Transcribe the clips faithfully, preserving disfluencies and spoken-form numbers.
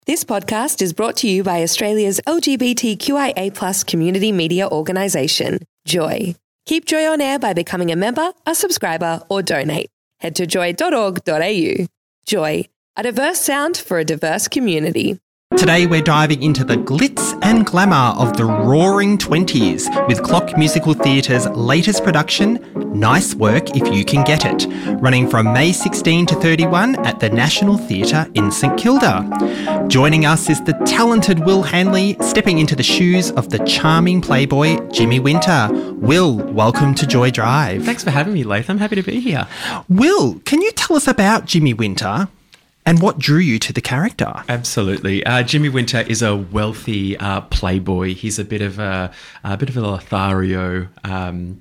This podcast is brought to you by Australia's L G B T Q I A plus community media organisation, Joy. Keep Joy on air by becoming a member, a subscriber, or donate. Head to joy dot org dot a u. Joy, a diverse sound for a diverse community. Today we're diving into the glitz and glamour of the roaring twenties with Clock Musical Theatre's latest production, Nice Work If You Can Get It, running from May sixteenth to thirty-first at the National Theatre in St Kilda. Joining us is the talented Will Hanley, stepping into the shoes of the charming playboy Jimmy Winter. Will, welcome to Joy Drive. Thanks for having me, Latham. Happy to be here. Will, can you tell us about Jimmy Winter and what drew you to the character? Absolutely. Uh, Jimmy Winter is a wealthy uh, playboy. He's a bit of a, a bit of a Lothario. Um,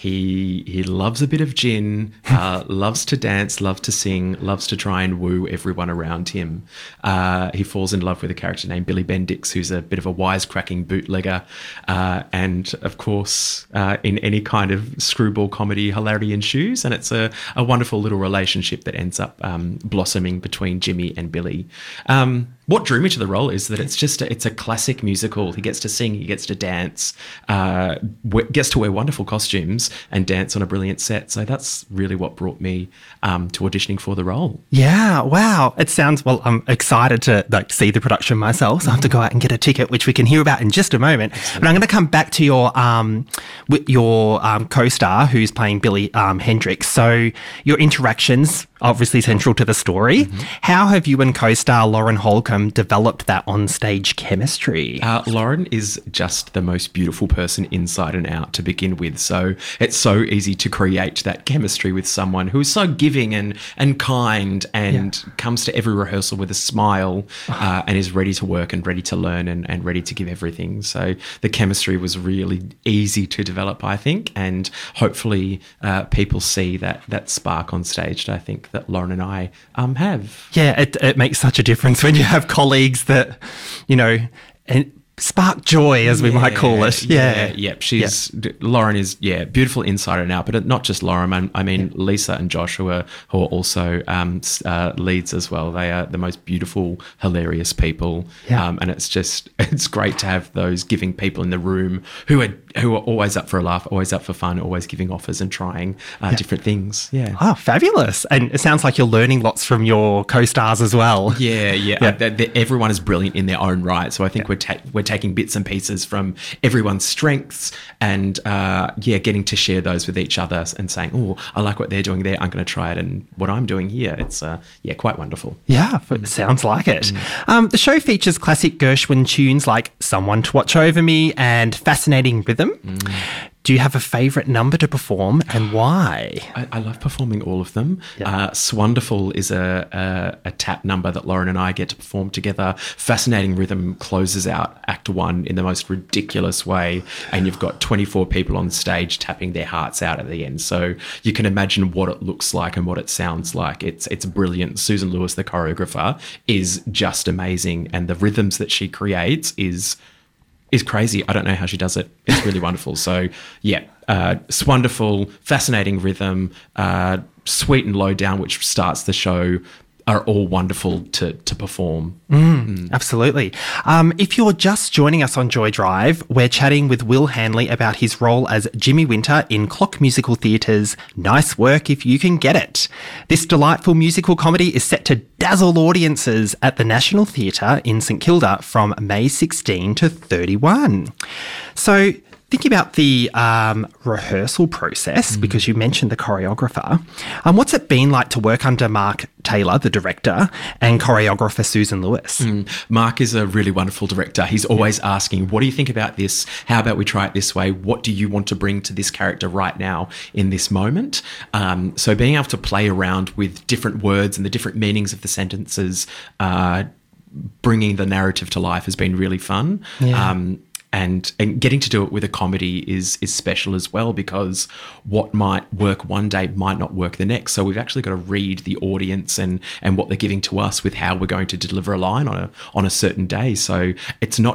he he loves a bit of gin, uh, loves to dance, loves to sing, loves to try and woo everyone around him. Uh, he falls in love with a character named Billy Bendix, who's a bit of a wisecracking bootlegger. Uh, and, of course, uh, in any kind of screwball comedy, hilarity ensues. And it's a, a wonderful little relationship that ends up um, blossoming between Jimmy and Billy. Um, what drew me to the role is that it's just a, it's a classic musical. He gets to sing, he gets to dance, uh, w- gets to wear wonderful costumes and dance on a brilliant set. So that's really what brought me um, to auditioning for the role. Yeah, wow. It sounds, well, I'm excited to like see the production myself. So I have to go out and get a ticket, which we can hear about in just a moment. Absolutely. But I'm going to come back to your um, with your um, co-star who's playing Billy um, Hendricks. So your interactions, obviously central to the story. Mm-hmm. How have you and co-star Lauren Holcomb developed that on-stage chemistry? Uh, Lauren is just the most beautiful person inside and out to begin with. So it's so easy to create that chemistry with someone who is so giving and, and kind and yeah. comes to every rehearsal with a smile uh, and is ready to work and ready to learn and, and ready to give everything. So the chemistry was really easy to develop, I think, and hopefully uh, people see that that spark on stage that I think that Lauren and I um, have. Yeah, it, it makes such a difference when you have colleagues that, you know, and spark joy, as we yeah, might call it. Yeah, yeah. yeah. She's yeah. Lauren is yeah beautiful inside and out, but not just Lauren. I, I mean yeah. Lisa and Josh, who are who are also um, uh, leads as well. They are the most beautiful, hilarious people, yeah. um, and it's just it's great to have those giving people in the room who are who are always up for a laugh, always up for fun, always giving offers and trying uh, yeah. different things. Yeah. Oh, fabulous! And it sounds like you're learning lots from your co-stars as well. Yeah, yeah. yeah. Uh, they, they, everyone is brilliant in their own right, so I think yeah. we're ta- we're taking bits and pieces from everyone's strengths and uh, yeah, getting to share those with each other and saying, oh, I like what they're doing there. I'm going to try it. And what I'm doing here, it's uh, yeah, quite wonderful. Yeah, it sounds like it. Mm. Um, the show features classic Gershwin tunes like Someone to Watch Over Me and Fascinating Rhythm. Mm. Do you have a favourite number to perform and why? I, I love performing all of them. Yep. Uh, Swonderful is a, a, a tap number that Lauren and I get to perform together. Fascinating Rhythm closes out Act One in the most ridiculous way, and you've got twenty-four people on stage tapping their hearts out at the end. So you can imagine what it looks like and what it sounds like. It's it's brilliant. Susan Lewis, the choreographer, is just amazing, and the rhythms that she creates is... is crazy. I don't know how she does it. It's really wonderful. So, yeah, uh, it's wonderful, fascinating rhythm, uh, sweet and low down, which starts the show, are all wonderful to to perform. Mm, mm. Absolutely. Um, if you're just joining us on Joy Drive, we're chatting with Will Hanley about his role as Jimmy Winter in Clock Musical Theatre's Nice Work If You Can Get It. This delightful musical comedy is set to dazzle audiences at the National Theatre in St Kilda from May sixteenth to thirty-first. So, thinking about the um, rehearsal process, mm. because you mentioned the choreographer, um, what's it been like to work under Mark Taylor, the director, and choreographer Susan Lewis? Mm. Mark is a really wonderful director. He's always yeah. asking, what do you think about this? How about we try it this way? What do you want to bring to this character right now in this moment? Um, so being able to play around with different words and the different meanings of the sentences, uh, bringing the narrative to life has been really fun. Yeah. Um, And and getting to do it with a comedy is is special as well, because what might work one day might not work the next. So we've actually got to read the audience and and what they're giving to us with how we're going to deliver a line on a on a certain day. So it's not just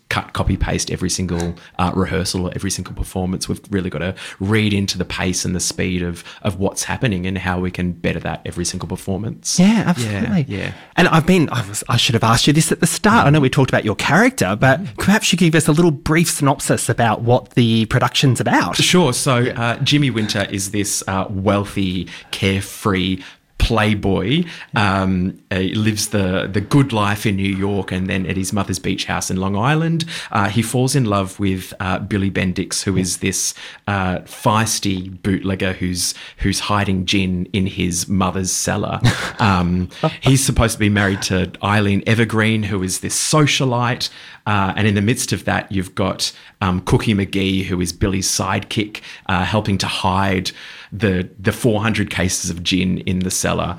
cut, copy, paste every single uh, rehearsal or every single performance. We've really got to read into the pace and the speed of of what's happening and how we can better that every single performance. Yeah, absolutely. Yeah, yeah. And I've been, I, was, I should have asked you this at the start. I know we talked about your character, but perhaps you give us a little brief synopsis about what the production's about. Sure. So uh, Jimmy Winter is this uh, wealthy, carefree playboy. Um, he lives the the good life in New York, and then at his mother's beach house in Long Island, uh, he falls in love with uh, Billy Bendix, who is this uh, feisty bootlegger who's who's hiding gin in his mother's cellar. Um, he's supposed to be married to Eileen Evergreen, who is this socialite. Uh, and in the midst of that, you've got um, Cookie McGee, who is Billy's sidekick, uh, helping to hide the the four hundred cases of gin in the cellar.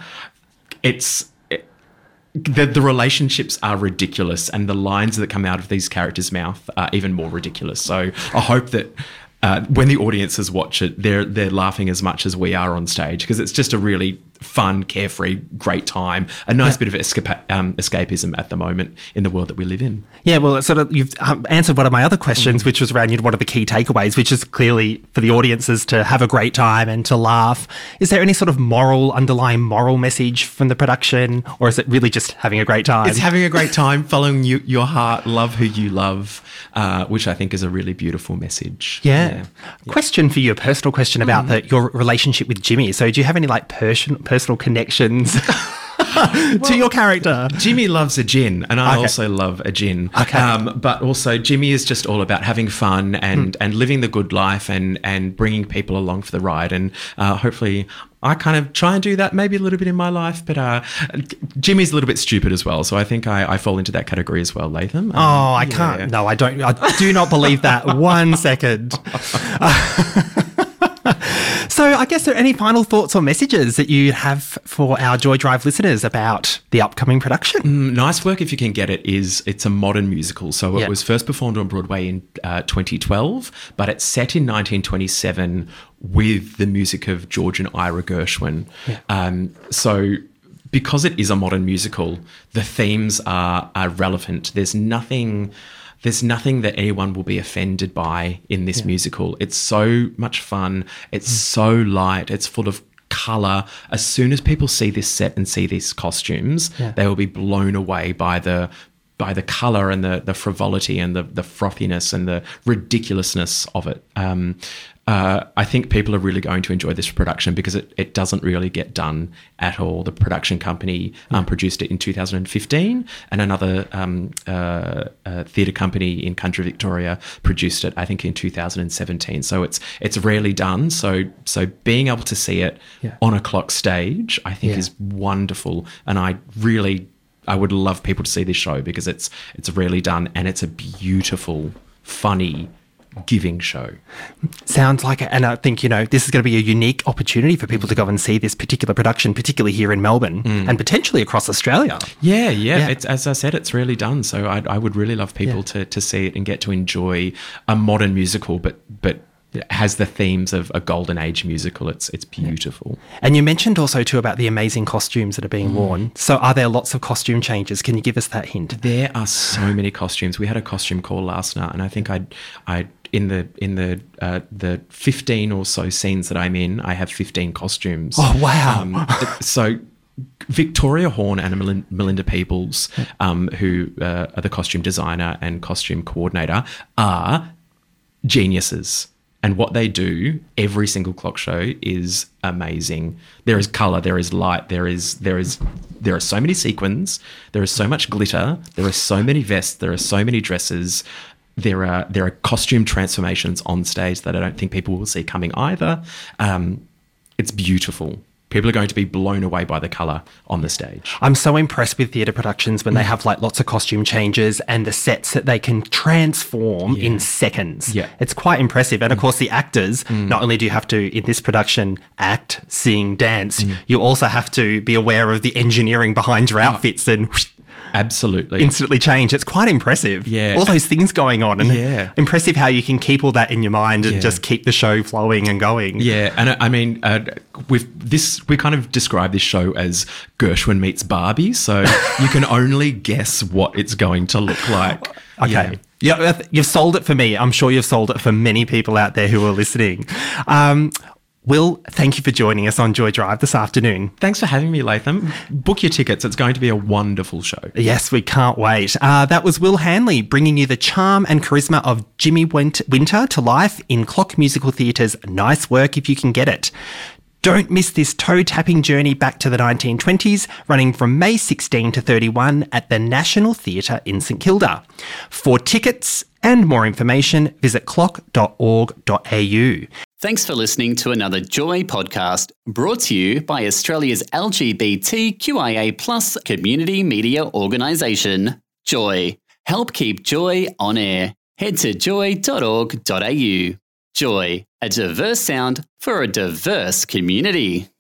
It's it, the the relationships are ridiculous, and the lines that come out of these characters' mouth are even more ridiculous. So I hope that uh, when the audiences watch it, they're they're laughing as much as we are on stage, because it's just a really fun, carefree, great time. A nice yeah. bit of escapa- um, escapism at the moment in the world that we live in. Yeah, well, it's sort of you've um, answered one of my other questions, mm. which was around you know, what are the key takeaways, which is clearly for the audiences to have a great time and to laugh. Is there any sort of moral, underlying moral message from the production, or is it really just having a great time? It's having a great time, following you, your heart, love who you love, uh, which I think is a really beautiful message. Yeah. yeah. Question for you, a personal question about mm. the, your relationship with Jimmy. So do you have any like person, personal connections well, to your character? Jimmy loves a gin, and I okay. also love a gin. Okay. Um, but also Jimmy is just all about having fun and, mm. and living the good life and, and bringing people along for the ride. And uh, hopefully I kind of try and do that maybe a little bit in my life, but uh, Jimmy's a little bit stupid as well. So I think I, I fall into that category as well, Latham. Um, oh, I yeah. can't. No, I don't. I do not believe that one second. So I guess are there any final thoughts or messages that you have for our Joy Drive listeners about the upcoming production? Mm, Nice Work, if you can get it, is it's a modern musical. So it yeah. was first performed on Broadway in uh, twenty twelve, but it's set in nineteen twenty-seven with the music of George and Ira Gershwin. Yeah. Um, so because it is a modern musical, the themes are, are relevant. There's nothing... There's nothing that anyone will be offended by in this yeah. musical. It's so much fun. It's mm. so light. It's full of colour. As soon as people see this set and see these costumes, yeah. they will be blown away by the by the colour and the the frivolity and the the frothiness and the ridiculousness of it. Um, uh, I think people are really going to enjoy this production because it, it doesn't really get done at all. The production company um, produced it in two thousand fifteen, and another um, uh, uh, theatre company in country Victoria produced it, I think, in two thousand seventeen. So it's it's rarely done. So so being able to see it yeah. on a clock stage, I think, yeah. is wonderful, and I really I would love people to see this show because it's it's rarely done, and it's a beautiful, funny, giving show. Sounds like it. And I think, you know, this is going to be a unique opportunity for people to go and see this particular production, particularly here in Melbourne mm. and potentially across Australia. Yeah, yeah. yeah. It's, as I said, it's really done. So I, I would really love people yeah. to, to see it and get to enjoy a modern musical, but but has the themes of a golden age musical. It's it's beautiful. And you mentioned also too about the amazing costumes that are being mm. worn. So are there lots of costume changes? Can you give us that hint? There are so many costumes. We had a costume call last night, and I think I I in the in the uh, the fifteen or so scenes that I'm in, I have fifteen costumes. Oh wow! Um, so. Victoria Horn and Melinda Peebles, um, who uh, are the costume designer and costume coordinator, are geniuses. And what they do every single clock show is amazing. There is colour, there is light, there is there is there are so many sequins, there is so much glitter, there are so many vests, there are so many dresses. There are there are costume transformations on stage that I don't think people will see coming either. Um, it's beautiful. People are going to be blown away by the colour on the stage. I'm so impressed with theatre productions when mm. they have like lots of costume changes and the sets that they can transform yeah. in seconds. Yeah. It's quite impressive. And of course the actors, mm. not only do you have to, in this production, act, sing, dance, mm. you also have to be aware of the engineering behind your outfits oh. and whoosh, Absolutely. instantly change. It's quite impressive. Yeah. All those things going on. And Yeah. impressive how you can keep all that in your mind and Yeah. just keep the show flowing and going. Yeah, and I I mean, uh, with this, we kind of describe this show as Gershwin meets Barbie, so you can only guess what it's going to look like. Okay. Yeah, you've sold it for me. I'm sure you've sold it for many people out there who are listening. Um, Will, thank you for joining us on Joy Drive this afternoon. Thanks for having me, Latham. Book your tickets. It's going to be a wonderful show. Yes, we can't wait. Uh, that was Will Hanley bringing you the charm and charisma of Jimmy Winter to life in Clock Musical Theatre's Nice Work If You Can Get It. Don't miss this toe-tapping journey back to the nineteen twenties, running from May sixteenth to thirty-first at the National Theatre in St Kilda. For tickets and more information, visit clock dot org dot a u. Thanks for listening to another Joy podcast brought to you by Australia's L G B T Q I A plus community media organisation, Joy. Help keep Joy on air. Head to joy dot org dot a u. Joy, a diverse sound for a diverse community.